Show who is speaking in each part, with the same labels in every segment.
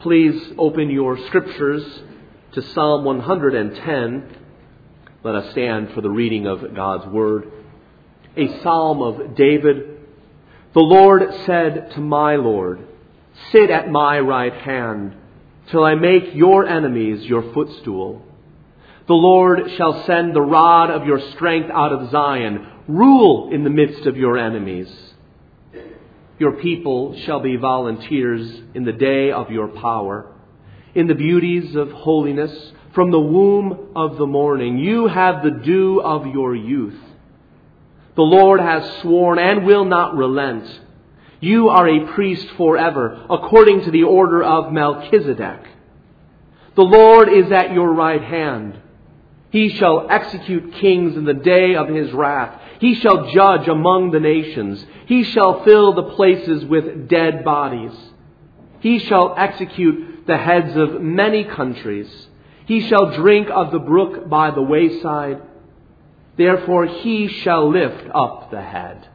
Speaker 1: Please open your scriptures to Psalm 110. Let us stand for the reading of God's Word. A psalm of David. The Lord said to my Lord, "Sit at my right hand, till I make your enemies your footstool. The Lord shall send the rod of your strength out of Zion. Rule in the midst of your enemies. Your people shall be volunteers in the day of your power. In the beauties of holiness, from the womb of the morning, you have the dew of your youth. The Lord has sworn and will not relent. You are a priest forever, according to the order of Melchizedek. The Lord is at your right hand. He shall execute kings in the day of his wrath. He shall judge among the nations. He shall fill the places with dead bodies. He shall execute the heads of many countries. He shall drink of the brook by the wayside. Therefore he shall lift up the head."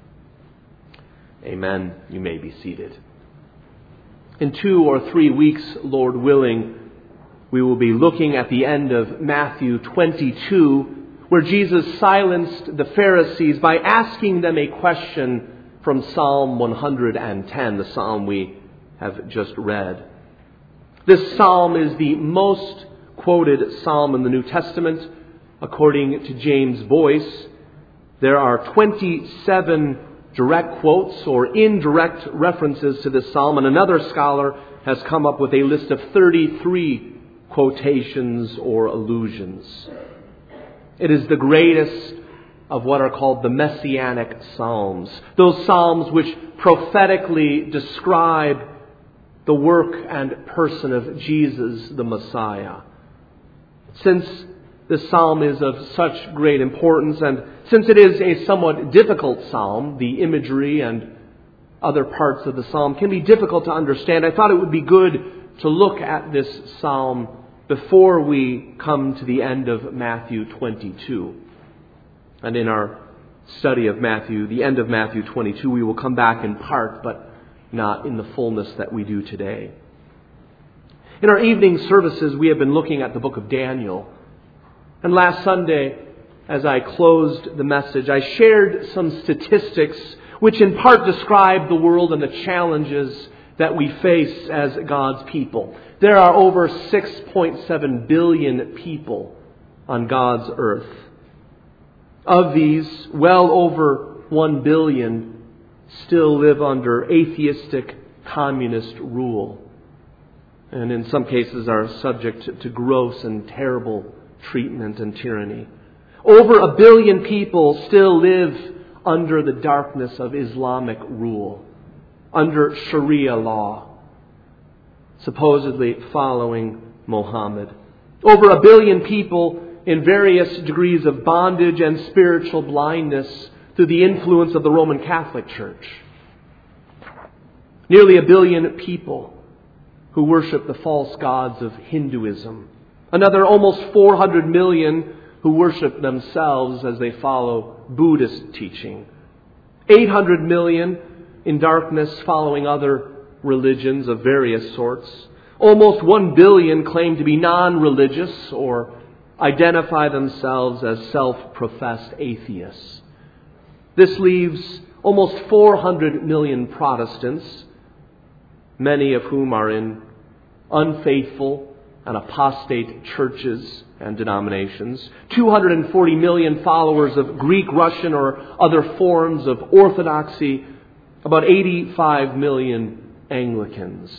Speaker 1: Amen. You may be seated. In 2 or 3 weeks, Lord willing, we will be looking at the end of Matthew 22, where Jesus silenced the Pharisees by asking them a question from Psalm 110, the psalm we have just read. This psalm is the most quoted psalm in the New Testament, according to James Boyce. There are 27 direct quotes or indirect references to this psalm, and another scholar has come up with a list of 33 quotations or allusions. It is the greatest of what are called the Messianic Psalms. Those Psalms which prophetically describe the work and person of Jesus the Messiah. Since this psalm is of such great importance, and since it is a somewhat difficult psalm, the imagery and other parts of the psalm can be difficult to understand, I thought it would be good to look at this psalm before we come to the end of Matthew 22. And in our study of Matthew, the end of Matthew 22, we will come back in part, but not in the fullness that we do today. In our evening services, we have been looking at the book of Daniel. And last Sunday, as I closed the message, I shared some statistics which in part describe the world and the challenges that we face as God's people. There are over 6.7 billion people on God's earth. Of these, well over 1 billion still live under atheistic communist rule, and in some cases are subject to gross and terrible treatment and tyranny. Over 1 billion people still live under the darkness of Islamic rule, under Sharia law, supposedly following Muhammad. Over 1 billion people in various degrees of bondage and spiritual blindness through the influence of the Roman Catholic Church. Nearly 1 billion people who worship the false gods of Hinduism. Another almost 400 million who worship themselves as they follow Buddhist teaching. 800 million in darkness following other religions of various sorts. Almost 1 billion claim to be non-religious or identify themselves as self-professed atheists. This leaves almost 400 million Protestants, many of whom are in unfaithful and apostate churches and denominations. 240 million followers of Greek, Russian, or other forms of Orthodoxy. About 85 million Anglicans.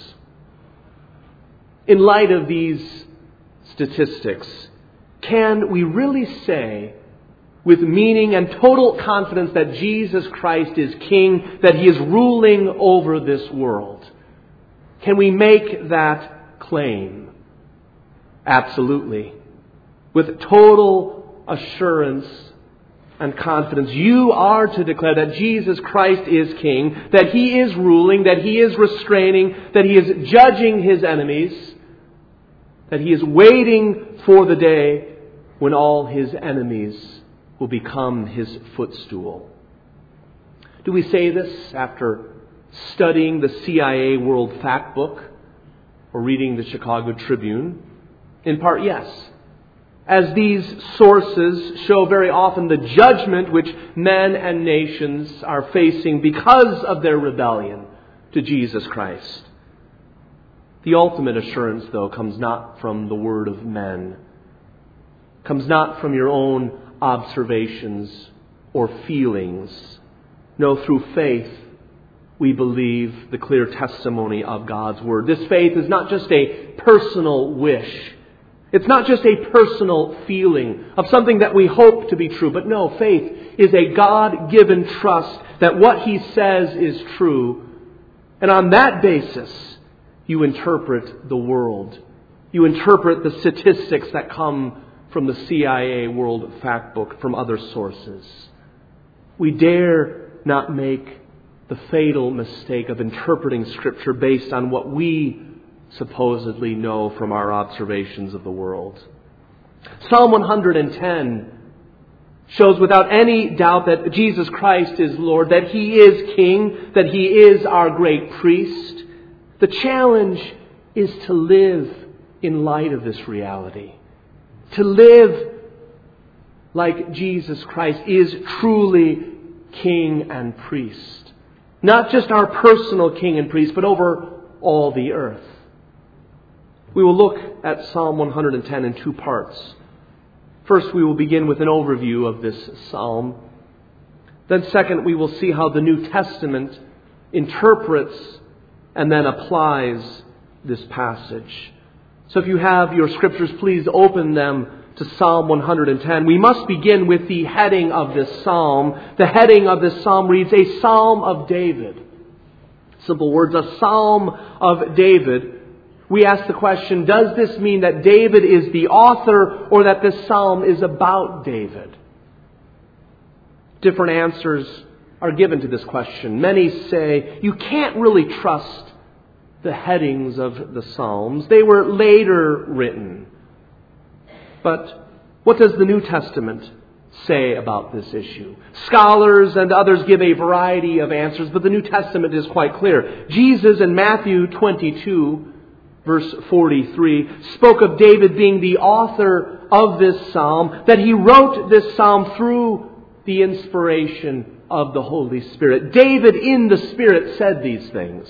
Speaker 1: In light of these statistics, can we really say with meaning and total confidence that Jesus Christ is King, that He is ruling over this world? Can we make that claim? Absolutely. With total assurance and confidence, you are to declare that Jesus Christ is King, that He is ruling, that He is restraining, that He is judging His enemies, that He is waiting for the day when all His enemies will become His footstool. Do we say this after studying the CIA World Factbook? or reading the Chicago Tribune? In part, yes. As these sources show very often the judgment which men and nations are facing because of their rebellion to Jesus Christ. The ultimate assurance, though, comes not from the word of men, comes not from your own observations or feelings. No, through faith we believe the clear testimony of God's word. This faith is not just a personal wish. It's not just a personal feeling of something that we hope to be true. But no, faith is a God-given trust that what He says is true. And on that basis, you interpret the world. You interpret the statistics that come from the CIA World Factbook, from other sources. We dare not make the fatal mistake of interpreting Scripture based on what we supposedly know from our observations of the world. Psalm 110 shows without any doubt that Jesus Christ is Lord, that He is King, that He is our great priest. The challenge is to live in light of this reality. To live like Jesus Christ is truly King and priest. Not just our personal King and priest, but over all the earth. We will look at Psalm 110 in two parts. First, we will begin with an overview of this psalm. Then second, we will see how the New Testament interprets and then applies this passage. So if you have your scriptures, please open them to Psalm 110. We must begin with the heading of this psalm. The heading of this psalm reads, a Psalm of David. Simple words, a Psalm of David. We ask the question, does this mean that David is the author or that this psalm is about David? Different answers are given to this question. Many say you can't really trust the headings of the Psalms. They were later written. But what does the New Testament say about this issue? Scholars and others give a variety of answers, but the New Testament is quite clear. Jesus in Matthew 22, verse 43, spoke of David being the author of this psalm, that he wrote this psalm through the inspiration of the Holy Spirit. David in the Spirit said these things.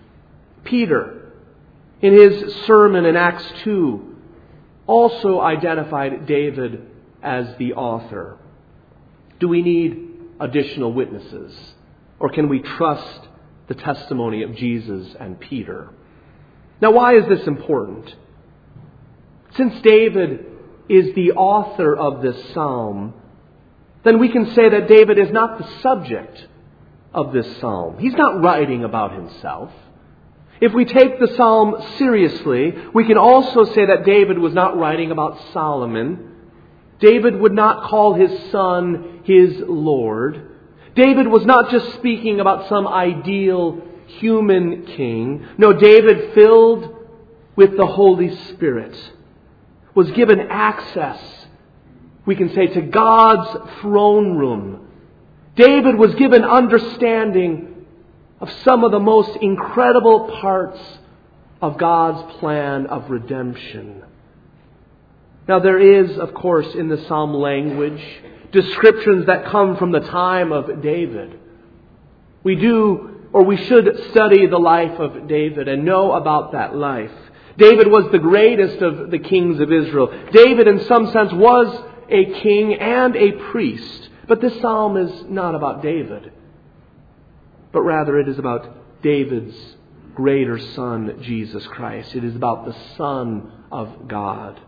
Speaker 1: Peter, in his sermon in Acts 2, also identified David as the author. Do we need additional witnesses? Or can we trust the testimony of Jesus and Peter? Now, why is this important? Since David is the author of this psalm, then we can say that David is not the subject of this psalm. He's not writing about himself. If we take the psalm seriously, we can also say that David was not writing about Solomon. David would not call his son his Lord. David was not just speaking about some ideal human king. No, David, filled with the Holy Spirit, was given access, we can say, to God's throne room. David was given understanding of some of the most incredible parts of God's plan of redemption. Now, there is, of course, in the psalm language, descriptions that come from the time of David. We should study the life of David and know about that life. David was the greatest of the kings of Israel. David, in some sense, was a king and a priest. But this psalm is not about David, but rather it is about David's greater son, Jesus Christ. It is about the Son of God.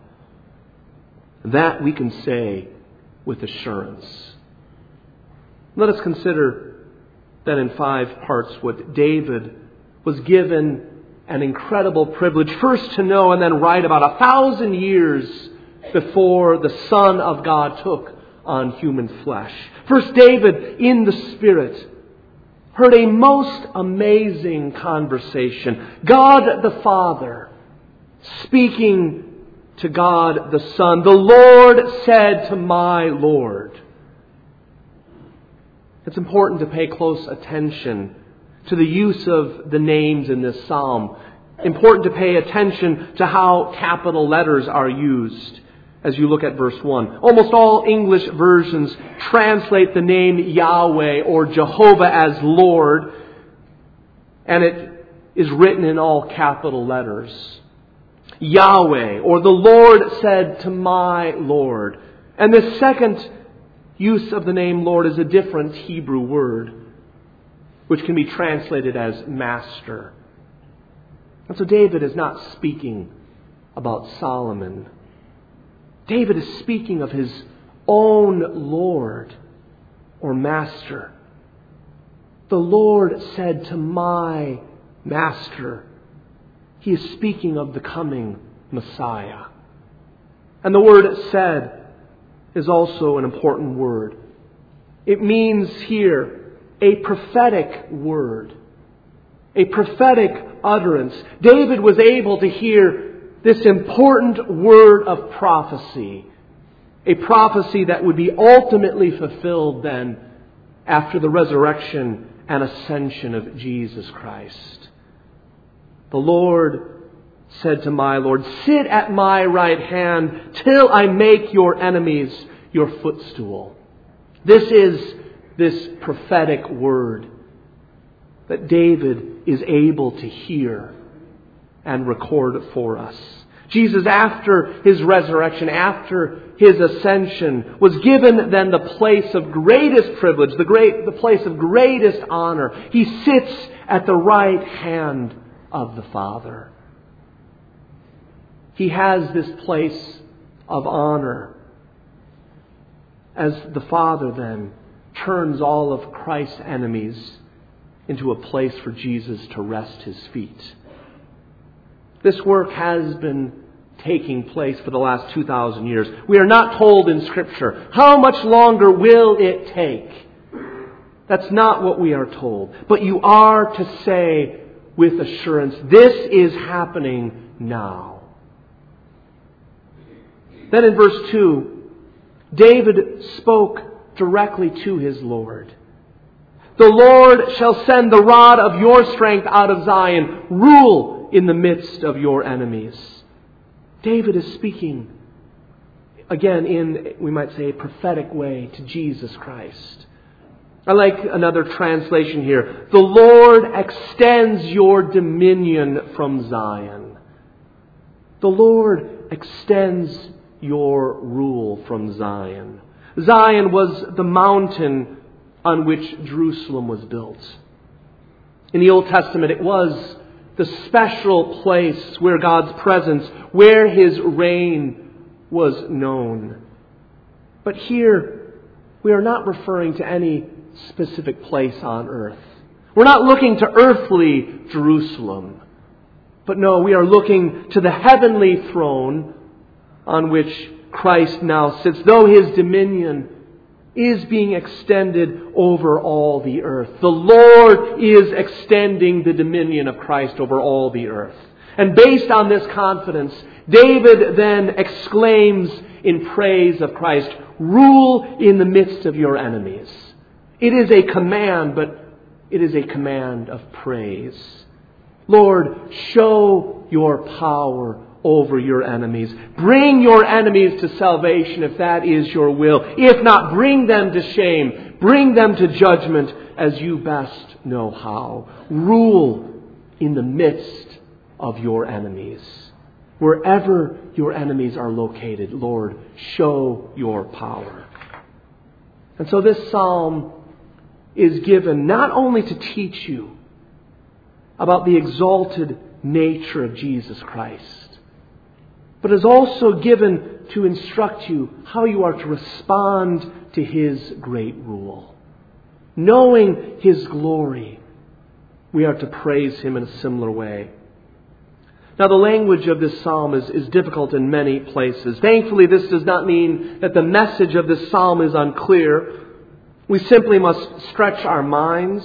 Speaker 1: That we can say with assurance. Let us consider then in 5 parts what David was given an incredible privilege first to know and then write about 1,000 years before the Son of God took on human flesh. First, David in the Spirit heard a most amazing conversation. God the Father speaking to God the Son. The Lord said to my Lord. It's important to pay close attention to the use of the names in this psalm. important to pay attention to how capital letters are used as you look at verse 1. Almost all English versions translate the name Yahweh or Jehovah as Lord, and it is written in all capital letters. Yahweh, or the Lord said to my Lord. And the second use of the name Lord is a different Hebrew word, which can be translated as master. And so David is not speaking about Solomon. David is speaking of his own Lord or master. The Lord said to my master. He is speaking of the coming Messiah. And the word said is also an important word. It means here a prophetic word, a prophetic utterance. David was able to hear this important word of prophecy, a prophecy that would be ultimately fulfilled then after the resurrection and ascension of Jesus Christ. The Lord said to my Lord, sit at my right hand till I make your enemies your footstool. This is this prophetic word that David is able to hear and record for us. Jesus, after His resurrection, after His ascension, was given then the place of greatest privilege, the place of greatest honor. He sits at the right hand of the Father. He has this place of honor as the Father then turns all of Christ's enemies into a place for Jesus to rest His feet. This work has been taking place for the last 2,000 years. We are not told in Scripture, how much longer will it take? That's not what we are told. But you are to say with assurance, this is happening now. Then in verse 2, David spoke directly to his Lord. The Lord shall send the rod of your strength out of Zion. Rule in the midst of your enemies. David is speaking, again, in, we might say, a prophetic way to Jesus Christ. I like another translation here. The Lord extends your dominion from Zion. The Lord extends your rule from Zion. Zion was the mountain on which Jerusalem was built. In the Old Testament, it was the special place where God's presence, where His reign was known. But here, we are not referring to any specific place on earth. We're not looking to earthly Jerusalem. But no, we are looking to the heavenly throne on which Christ now sits, though His dominion is being extended over all the earth. The Lord is extending the dominion of Christ over all the earth. And based on this confidence, David then exclaims in praise of Christ, rule in the midst of your enemies. It is a command, but it is a command of praise. Lord, show your power over your enemies. Bring your enemies to salvation if that is your will. If not, bring them to shame. Bring them to judgment as you best know how. Rule in the midst of your enemies. Wherever your enemies are located, Lord, show your power. And so this psalm is given not only to teach you about the exalted nature of Jesus Christ, but is also given to instruct you how you are to respond to His great rule. Knowing His glory, we are to praise Him in a similar way. Now, the language of this psalm is difficult in many places. Thankfully, this does not mean that the message of this psalm is unclear. We simply must stretch our minds.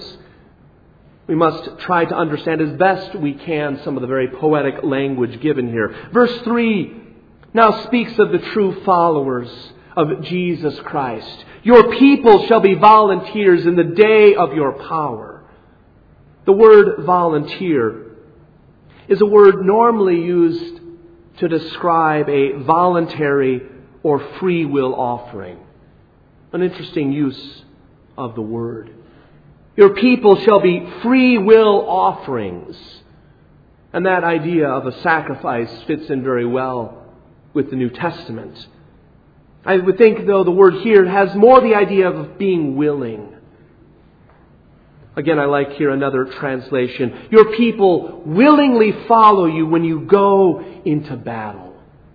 Speaker 1: We must try to understand as best we can some of the very poetic language given here. Verse 3 now speaks of the true followers of Jesus Christ. Your people shall be volunteers in the day of your power. The word volunteer is a word normally used to describe a voluntary or free will offering. An interesting use of the word. Your people shall be free will offerings. And that idea of a sacrifice fits in very well with the New Testament. I would think, though, the word here has more the idea of being willing. Again, I like here another translation. Your people willingly follow you when you go into battle.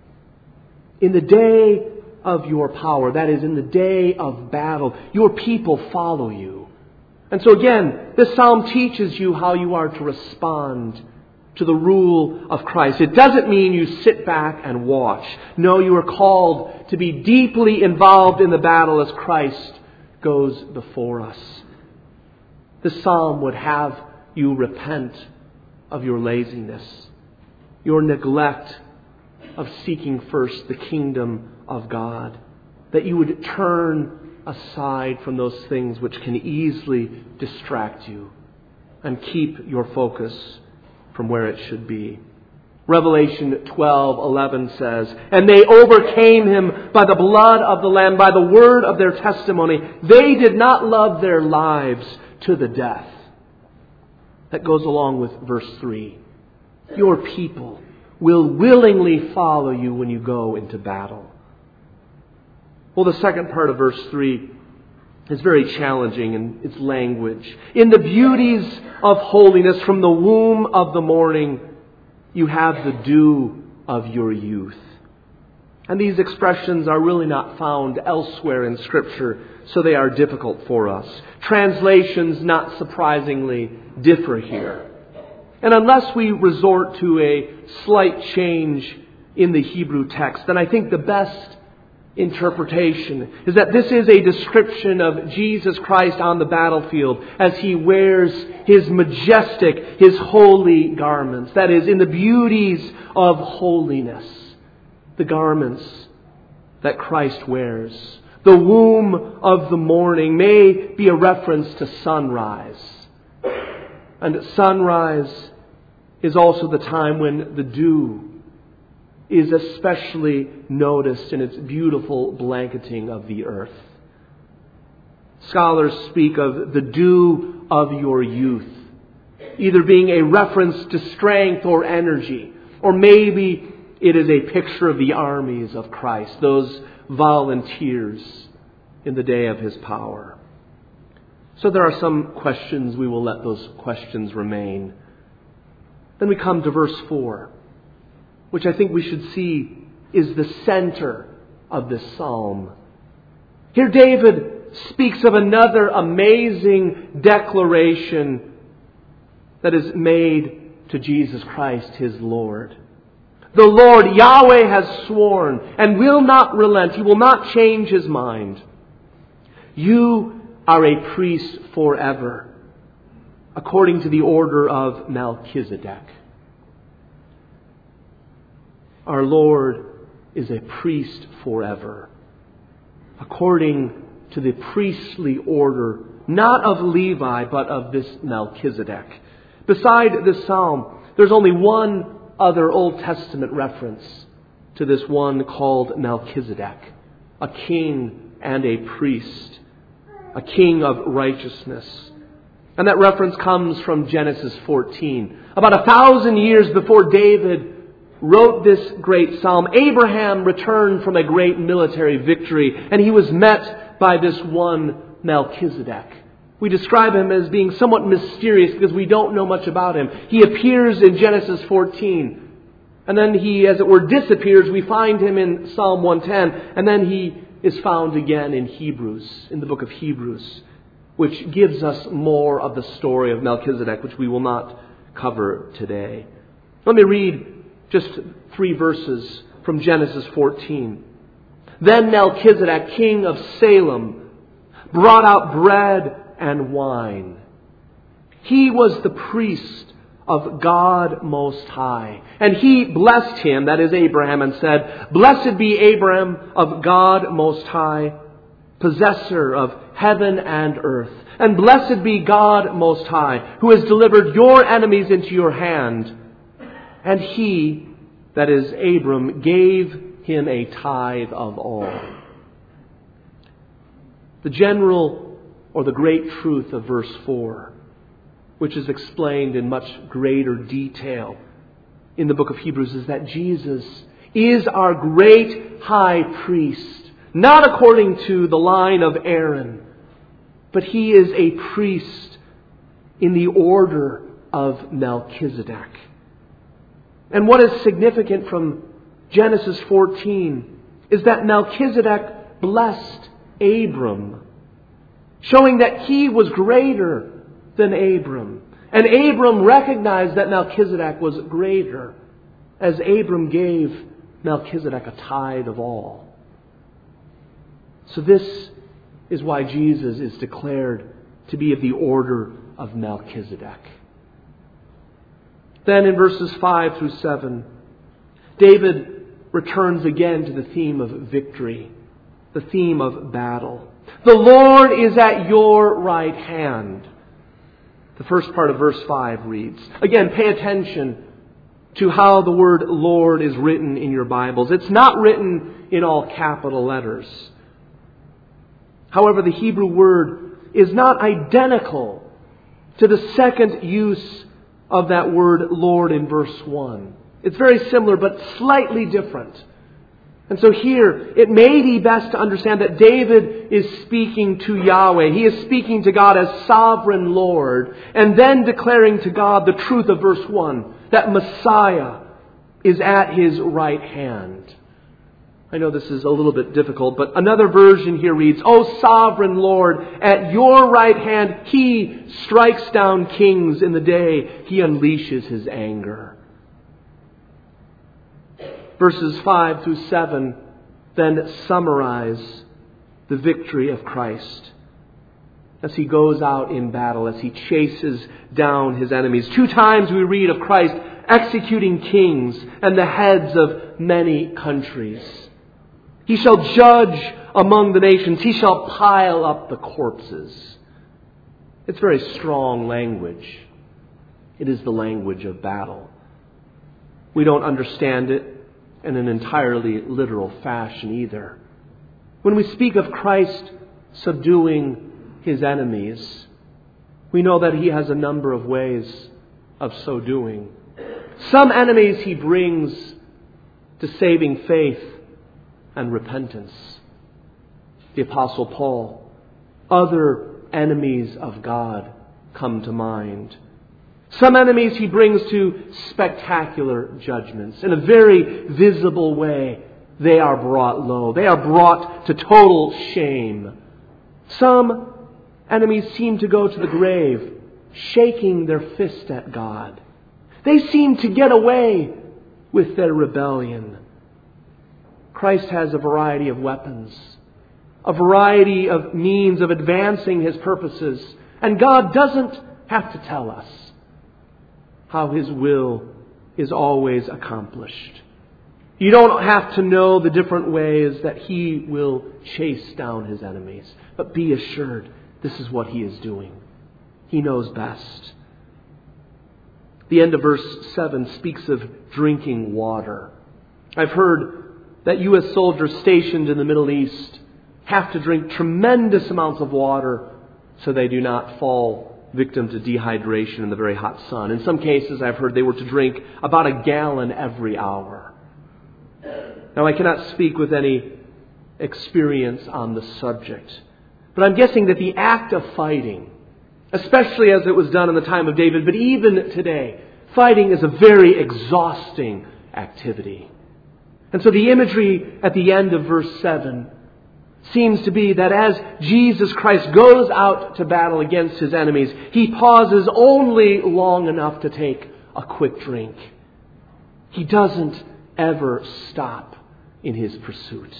Speaker 1: In the day of your power, that is, in the day of battle, your people follow you. And so again, this psalm teaches you how you are to respond to the rule of Christ. It doesn't mean you sit back and watch. No, you are called to be deeply involved in the battle as Christ goes before us. This psalm would have you repent of your laziness, your neglect of seeking first the kingdom of God, that you would turn aside from those things which can easily distract you and keep your focus from where it should be. Revelation 12:11 says, "And they overcame him by the blood of the Lamb, by the word of their testimony. They did not love their lives to the death." That goes along with verse 3. Your people will willingly follow you when you go into battle. Well, the second part of verse 3 is very challenging in its language. In the beauties of holiness, from the womb of the morning, you have the dew of your youth. And these expressions are really not found elsewhere in Scripture, so they are difficult for us. Translations, not surprisingly, differ here. And unless we resort to a slight change in the Hebrew text, then I think the best interpretation is that this is a description of Jesus Christ on the battlefield as He wears His majestic, His holy garments. That is, in the beauties of holiness, the garments that Christ wears. The womb of the morning may be a reference to sunrise. And sunrise is also the time when the dew is especially noticed in its beautiful blanketing of the earth. Scholars speak of the dew of your youth, either being a reference to strength or energy, or maybe it is a picture of the armies of Christ, those volunteers in the day of His power. So there are some questions. We will let those questions remain. Then we come to verse 4, which I think we should see is the center of this psalm. Here David speaks of another amazing declaration that is made to Jesus Christ, His Lord. The Lord, Yahweh, has sworn and will not relent. He will not change His mind. You are a priest forever, according to the order of Melchizedek. Our Lord is a priest forever, according to the priestly order, not of Levi, but of this Melchizedek. Beside this psalm, there's only one other Old Testament reference to this one called Melchizedek, a king and a priest, a king of righteousness. And that reference comes from Genesis 14. About 1,000 years before David wrote this great psalm, Abraham returned from a great military victory, and he was met by this one Melchizedek. We describe him as being somewhat mysterious because we don't know much about him. He appears in Genesis 14, and then he, as it were, disappears. We find him in Psalm 110, and then he is found again in Hebrews, in the book of Hebrews, which gives us more of the story of Melchizedek, which we will not cover today. Let me read just 3 verses from Genesis 14. Then Melchizedek, king of Salem, brought out bread and wine. He was the priest of God Most High. And he blessed him, that is Abraham, and said, Blessed be Abraham of God Most High, possessor of heaven and earth. And blessed be God Most High, who has delivered your enemies into your hand. And he, that is Abram, gave him a tithe of all. The general or the great truth of verse 4, which is explained in much greater detail in the book of Hebrews, is that Jesus is our great high priest, not according to the line of Aaron, but he is a priest in the order of Melchizedek. And what is significant from Genesis 14 is that Melchizedek blessed Abram, showing that he was greater than Abram. And Abram recognized that Melchizedek was greater, as Abram gave Melchizedek a tithe of all. So this is why Jesus is declared to be of the order of Melchizedek. Then in verses 5 through 7, David returns again to the theme of victory, the theme of battle. The Lord is at your right hand. The first part of verse 5 reads. Again, pay attention to how the word Lord is written in your Bibles. It's not written in all capital letters. However, the Hebrew word is not identical to the second use of that word Lord in verse 1. It's very similar but slightly different. And so here, it may be best to understand that David is speaking to Yahweh. He is speaking to God as sovereign Lord, and then declaring to God the truth of verse 1, that Messiah is at his right hand. I know this is a little bit difficult, but another version here reads, O sovereign Lord, at your right hand he strikes down kings in the day he unleashes his anger. Verses 5 through 7 then summarize the victory of Christ as he goes out in battle, as he chases down his enemies. 2 times we read of Christ executing kings and the heads of many countries. He shall judge among the nations. He shall pile up the corpses. It's very strong language. It is the language of battle. We don't understand it in an entirely literal fashion either. When we speak of Christ subduing his enemies, we know that he has a number of ways of so doing. Some enemies he brings to saving faith and repentance. The Apostle Paul. Other enemies of God come to mind. Some enemies he brings to spectacular judgments. In a very visible way, they are brought low. They are brought to total shame. Some enemies seem to go to the grave, shaking their fist at God. They seem to get away with their rebellion. Christ has a variety of weapons, a variety of means of advancing his purposes. And God doesn't have to tell us how his will is always accomplished. You don't have to know the different ways that he will chase down his enemies. But be assured, this is what he is doing. He knows best. The end of verse 7 speaks of drinking water. I've heard that U.S. soldiers stationed in the Middle East have to drink tremendous amounts of water so they do not fall victim to dehydration in the very hot sun. In some cases, I've heard they were to drink about a gallon every hour. Now, I cannot speak with any experience on the subject, but I'm guessing that the act of fighting, especially as it was done in the time of David, but even today, fighting is a very exhausting activity. And so the imagery at the end of verse 7 seems to be that as Jesus Christ goes out to battle against his enemies, he pauses only long enough to take a quick drink. He doesn't ever stop in his pursuit.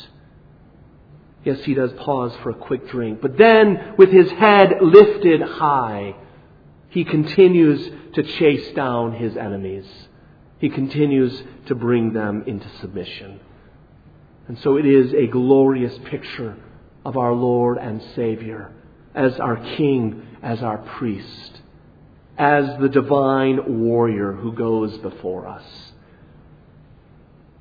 Speaker 1: Yes, he does pause for a quick drink, but then with his head lifted high, he continues to chase down his enemies. He continues to bring them into submission. And so it is a glorious picture of our Lord and Savior as our King, as our priest, as the divine warrior who goes before us.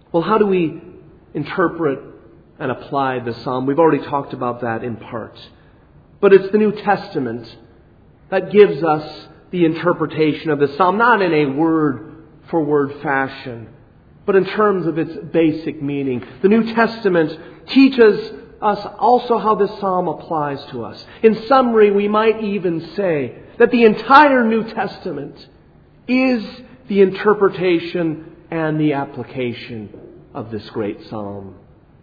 Speaker 1: Well, how do we interpret and apply the psalm? We've already talked about that in part. But it's the New Testament that gives us the interpretation of the psalm, not in a word-for-word fashion, but in terms of its basic meaning. The New Testament teaches us also how this psalm applies to us. In summary, we might even say that the entire New Testament is the interpretation and the application of this great psalm.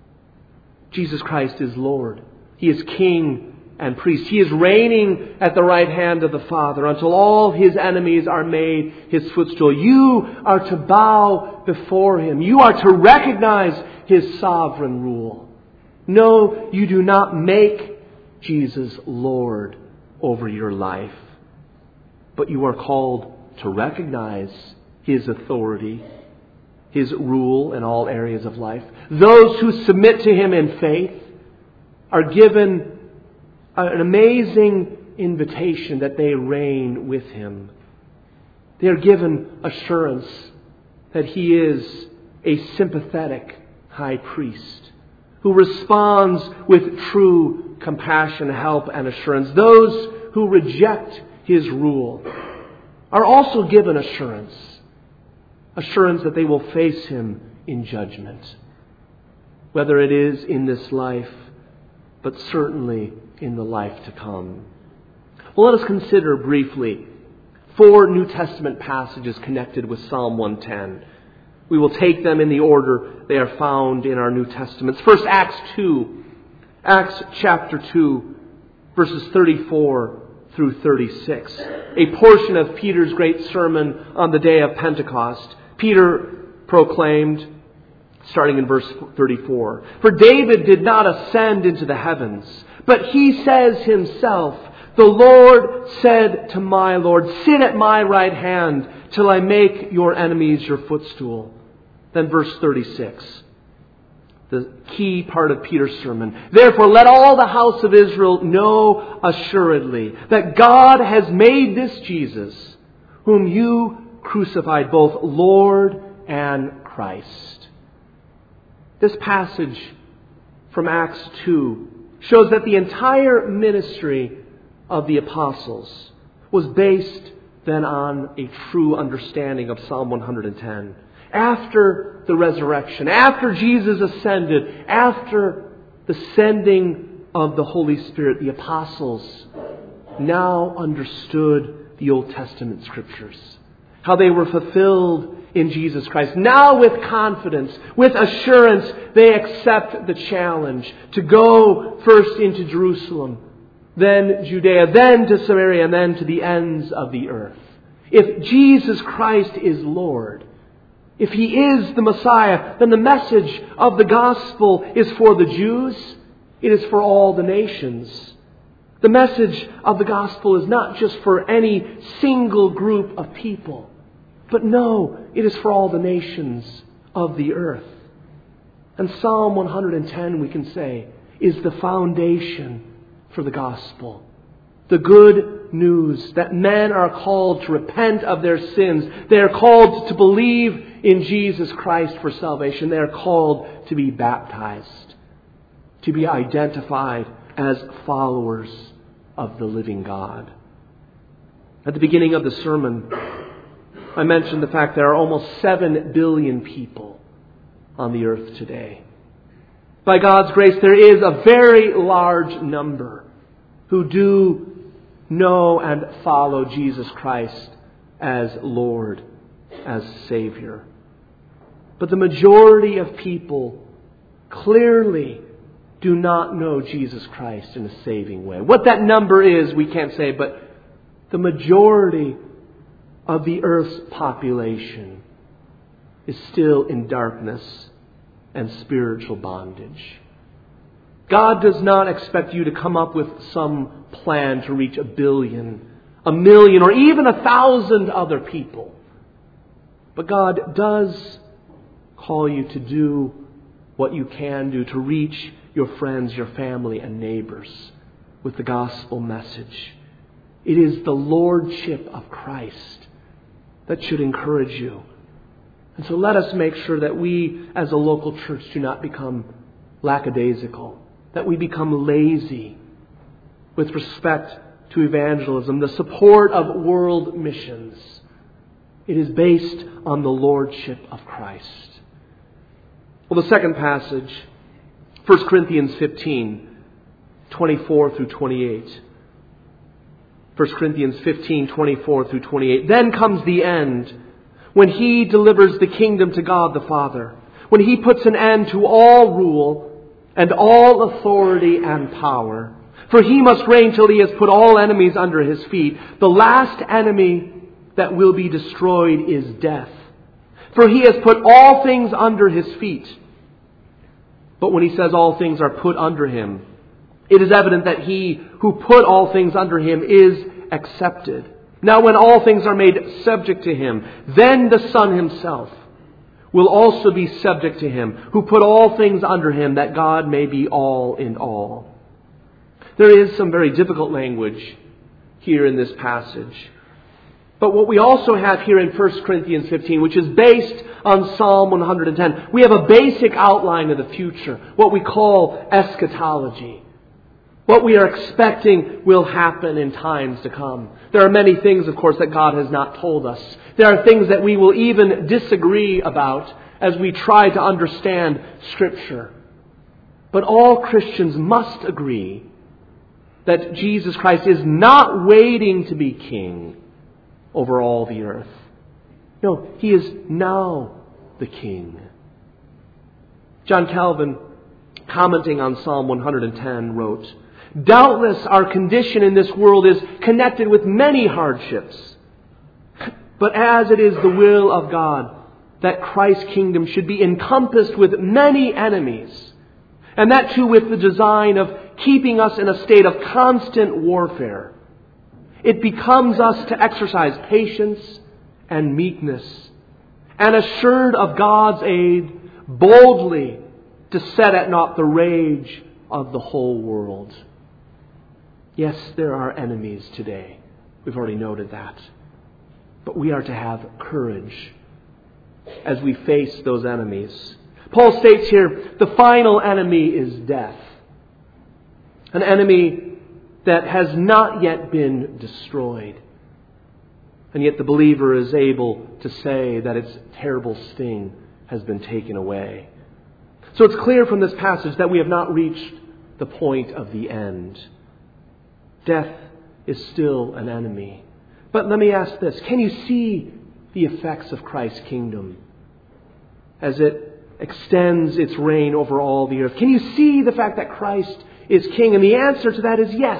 Speaker 1: Jesus Christ is Lord. He is King and priest. He is reigning at the right hand of the Father until all His enemies are made His footstool. You are to bow before Him. You are to recognize His sovereign rule. No, you do not make Jesus Lord over your life, but you are called to recognize His authority, His rule in all areas of life. Those who submit to Him in faith are given an amazing invitation that they reign with Him. They are given assurance that He is a sympathetic high priest who responds with true compassion, help, and assurance. Those who reject His rule are also given assurance that they will face Him in judgment, whether it is in this life, but certainly in the life to come. Well, let us consider briefly 4 New Testament passages connected with Psalm 110. We will take them in the order they are found in our New Testaments. First, Acts chapter 2, verses 34 through 36. A portion of Peter's great sermon on the day of Pentecost. Peter proclaimed, starting in verse 34, "For David did not ascend into the heavens, but he says himself, 'The Lord said to my Lord, sit at my right hand till I make your enemies your footstool.'" Then verse 36, the key part of Peter's sermon. "Therefore let all the house of Israel know assuredly that God has made this Jesus, whom you crucified, both Lord and Christ." This passage from Acts 2 shows that the entire ministry of the apostles was based then on a true understanding of Psalm 110. After the resurrection, after Jesus ascended, after the sending of the Holy Spirit, the apostles now understood the Old Testament Scriptures, how they were fulfilled in Jesus Christ. Now with confidence, with assurance, they accept the challenge to go first into Jerusalem, then Judea, then to Samaria, and then to the ends of the earth. If Jesus Christ is Lord, if He is the Messiah, then the message of the gospel is for the Jews. It is for all the nations. The message of the gospel is not just for any single group of people, but no, it is for all the nations of the earth. And Psalm 110, we can say, is the foundation for the gospel. The good news that men are called to repent of their sins. They are called to believe in Jesus Christ for salvation. They are called to be baptized, to be identified as followers of the living God. At the beginning of the sermon, I mentioned the fact there are almost 7 billion people on the earth today. By God's grace, there is a very large number who do know and follow Jesus Christ as Lord, as Savior. But the majority of people clearly do not know Jesus Christ in a saving way. What that number is, we can't say, but the majority of the earth's population is still in darkness and spiritual bondage. God does not expect you to come up with some plan to reach 1 billion, 1 million, or even 1,000 other people. But God does call you to do what you can do to reach your friends, your family, and neighbors with the gospel message. It is the lordship of Christ that should encourage you. And so let us make sure that we as a local church do not become lackadaisical, that we become lazy with respect to evangelism, the support of world missions. It is based on the lordship of Christ. Well, the second passage, 1 Corinthians 15, 24 through 28. 1 Corinthians 15, 24 through 28. Then comes the end, when He delivers the kingdom to God the Father, when He puts an end to all rule and all authority and power. For He must reign till He has put all enemies under His feet. The last enemy that will be destroyed is death. For He has put all things under His feet. But when He says all things are put under Him, it is evident that He who put all things under Him is accepted. Now when all things are made subject to Him, then the Son Himself will also be subject to Him, who put all things under Him, that God may be all in all. There is some very difficult language here in this passage. But what we also have here in 1 Corinthians 15, which is based on Psalm 110, we have a basic outline of the future, what we call eschatology. What we are expecting will happen in times to come. There are many things, of course, that God has not told us. There are things that we will even disagree about as we try to understand Scripture. But all Christians must agree that Jesus Christ is not waiting to be king over all the earth. No, He is now the King. John Calvin, commenting on Psalm 110, wrote, "Doubtless our condition in this world is connected with many hardships. But as it is the will of God that Christ's kingdom should be encompassed with many enemies, and that too with the design of keeping us in a state of constant warfare, it becomes us to exercise patience and meekness, and assured of God's aid, boldly to set at naught the rage of the whole world." Yes, there are enemies today. We've already noted that. But we are to have courage as we face those enemies. Paul states here, the final enemy is death. An enemy that has not yet been destroyed. And yet the believer is able to say that its terrible sting has been taken away. So it's clear from this passage that we have not reached the point of the end. Death is still an enemy. But let me ask this. Can you see the effects of Christ's kingdom as it extends its reign over all the earth? Can you see the fact that Christ is King? And the answer to that is yes.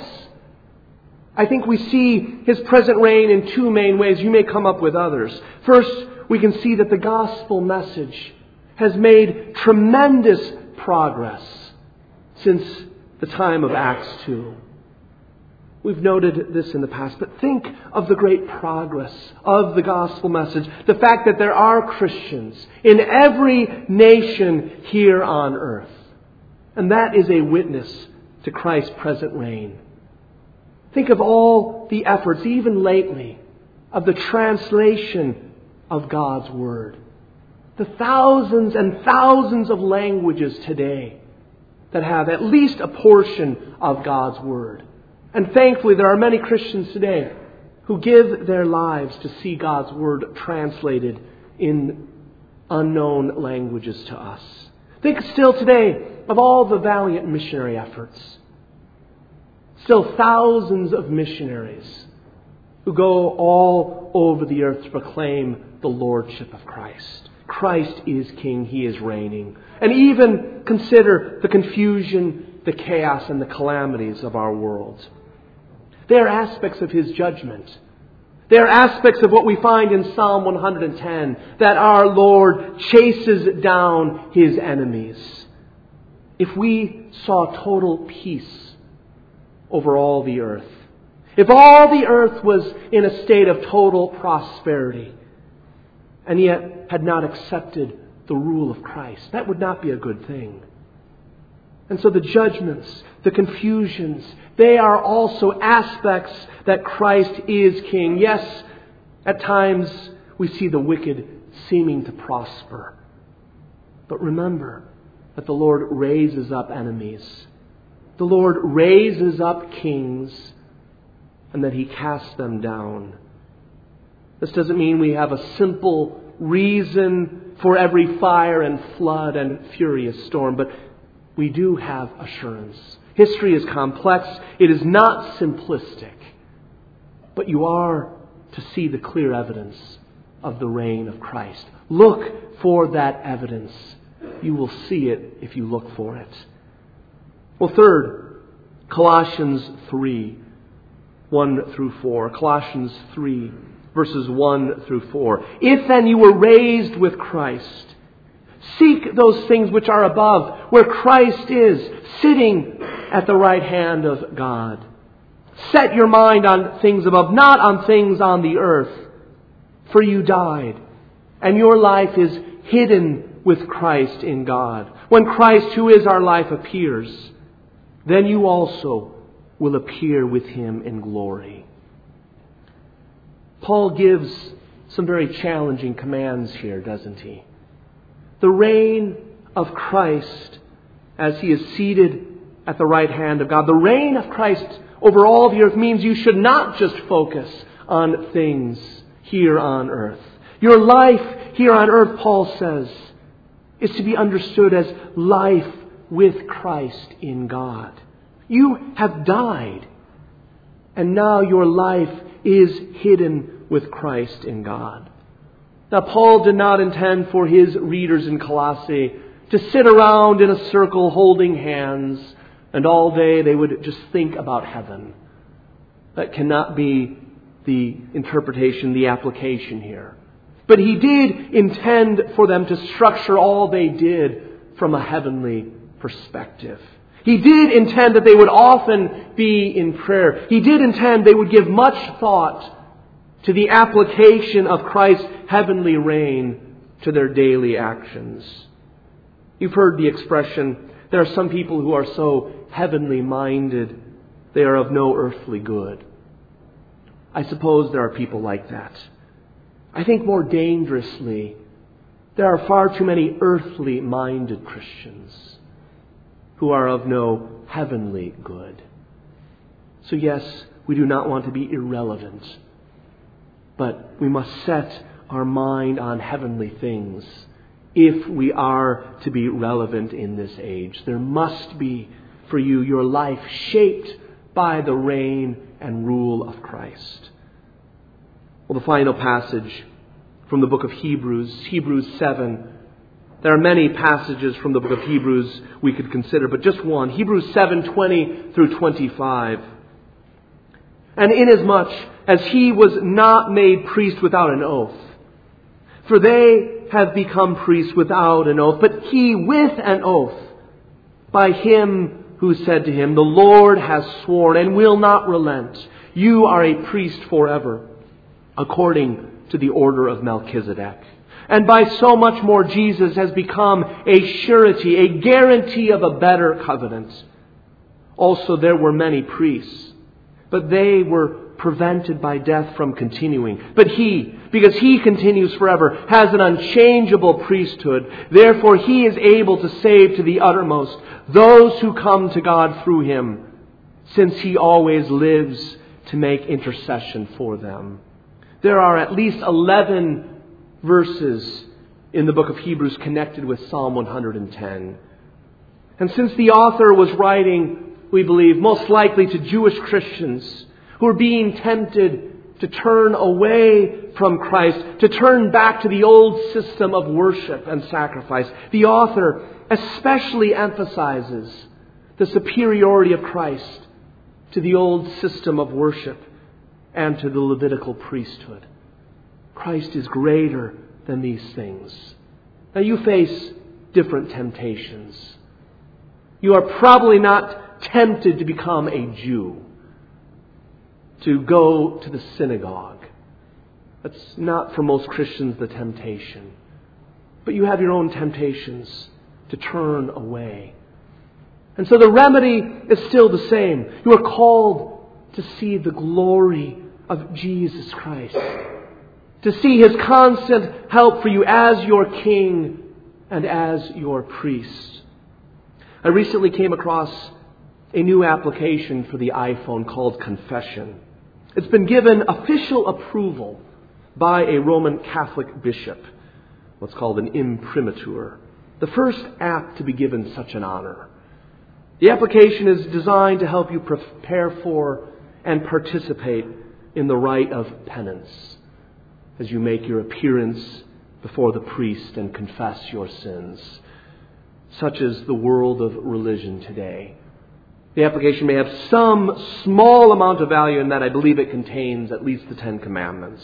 Speaker 1: I think we see His present reign in two main ways. You may come up with others. First, we can see that the gospel message has made tremendous progress since the time of Acts 2. We've noted this in the past, but think of the great progress of the gospel message. The fact that there are Christians in every nation here on earth. And that is a witness to Christ's present reign. Think of all the efforts, even lately, of the translation of God's Word. The thousands and thousands of languages today that have at least a portion of God's Word. And thankfully, there are many Christians today who give their lives to see God's Word translated in unknown languages to us. Think still today of all the valiant missionary efforts. Still thousands of missionaries who go all over the earth to proclaim the lordship of Christ. Christ is King. He is reigning. And even consider the confusion, the chaos, and the calamities of our world. They are aspects of His judgment. They are aspects of what we find in Psalm 110, that our Lord chases down His enemies. If we saw total peace over all the earth, if all the earth was in a state of total prosperity, and yet had not accepted the rule of Christ, that would not be a good thing. And so the judgments, the confusions, they are also aspects that Christ is King. Yes, at times we see the wicked seeming to prosper. But remember that the Lord raises up enemies. The Lord raises up kings, and that He casts them down. This doesn't mean we have a simple reason for every fire and flood and furious storm, but we do have assurance. History is complex. It is not simplistic. But you are to see the clear evidence of the reign of Christ. Look for that evidence. You will see it if you look for it. Well, third, Colossians 3, 1 through 4. Colossians 3, verses 1 through 4. If then you were raised with Christ, seek those things which are above, where Christ is, sitting at the right hand of God. Set your mind on things above, not on things on the earth. For you died, and your life is hidden with Christ in God. When Christ, who is our life, appears, then you also will appear with Him in glory. Paul gives some very challenging commands here, doesn't he? The reign of Christ as He is seated at the right hand of God. The reign of Christ over all the earth means you should not just focus on things here on earth. Your life here on earth, Paul says, is to be understood as life with Christ in God. You have died, and now your life is hidden with Christ in God. Now, Paul did not intend for his readers in Colossae to sit around in a circle holding hands, and all day they would just think about heaven. That cannot be the interpretation, the application here. But he did intend for them to structure all they did from a heavenly perspective. He did intend that they would often be in prayer. He did intend they would give much thought to the application of Christ's heavenly reign to their daily actions. You've heard the expression, there are some people who are so heavenly minded, they are of no earthly good. I suppose there are people like that. I think more dangerously, there are far too many earthly minded Christians who are of no heavenly good. So yes, we do not want to be irrelevant, but we must set our mind on heavenly things if we are to be relevant in this age. There must be for you your life shaped by the reign and rule of Christ. Well, the final passage from the book of Hebrews, Hebrews 7. There are many passages from the book of Hebrews we could consider, but just one. Hebrews 7:20 through 25. And inasmuch as He was not made priest without an oath, for they have become priests without an oath, but He with an oath, by Him who said to Him, the Lord has sworn and will not relent. You are a priest forever, according to the order of Melchizedek. And by so much more, Jesus has become a surety, a guarantee of a better covenant. Also, there were many priests, but they were prevented by death from continuing. But He, because He continues forever, has an unchangeable priesthood. Therefore, He is able to save to the uttermost those who come to God through Him, since He always lives to make intercession for them. There are at least 11 verses in the book of Hebrews connected with Psalm 110. And since the author was writing, we believe, most likely to Jewish Christians who are being tempted to turn away from Christ, to turn back to the old system of worship and sacrifice, the author especially emphasizes the superiority of Christ to the old system of worship and to the Levitical priesthood. Christ is greater than these things. Now you face different temptations. You are probably not tempted to become a Jew, to go to the synagogue. That's not for most Christians the temptation. But you have your own temptations to turn away. And so the remedy is still the same. You are called to see the glory of Jesus Christ, to see His constant help for you as your King and as your priest. I recently came across a new application for the iPhone called Confession. It's been given official approval by a Roman Catholic bishop, what's called an imprimatur, the first app to be given such an honor. The application is designed to help you prepare for and participate in the rite of penance as you make your appearance before the priest and confess your sins. Such is the world of religion today. The application may have some small amount of value in that I believe it contains at least the 10 Commandments.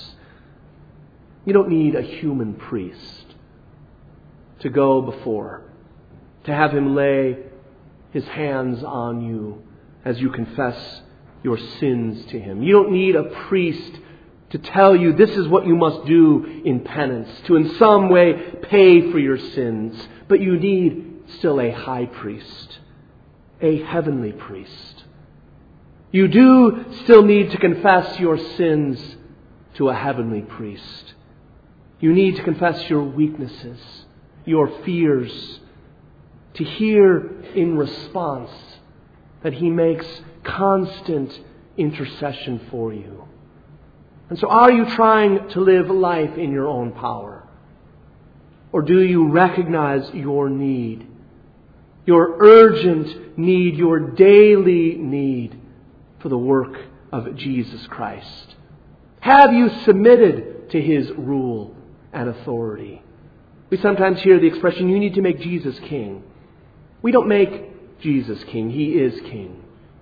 Speaker 1: You don't need a human priest to go before, to have him lay his hands on you as you confess your sins to him. You don't need a priest to tell you this is what you must do in penance, to in some way pay for your sins. But you need still a high priest, a heavenly priest. You do still need to confess your sins to a heavenly priest. You need to confess your weaknesses, your fears, to hear in response that He makes constant intercession for you. And so are you trying to live life in your own power? Or do you recognize your need, your urgent need, your daily need for the work of Jesus Christ? Have you submitted to His rule and authority? We sometimes hear the expression, you need to make Jesus king. We don't make Jesus king. He is king.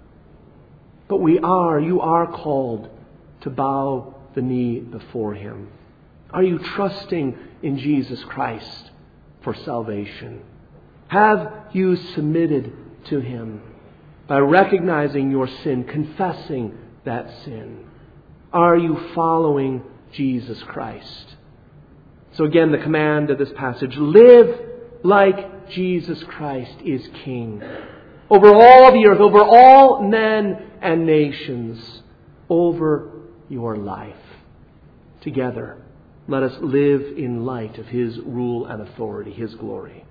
Speaker 1: But you are called to bow the knee before Him. Are you trusting in Jesus Christ for salvation? Have you submitted to Him by recognizing your sin, confessing that sin? Are you following Jesus Christ? So again, the command of this passage, live like Jesus Christ is King over all the earth, over all men and nations, over your life. Together, let us live in light of His rule and authority, His glory.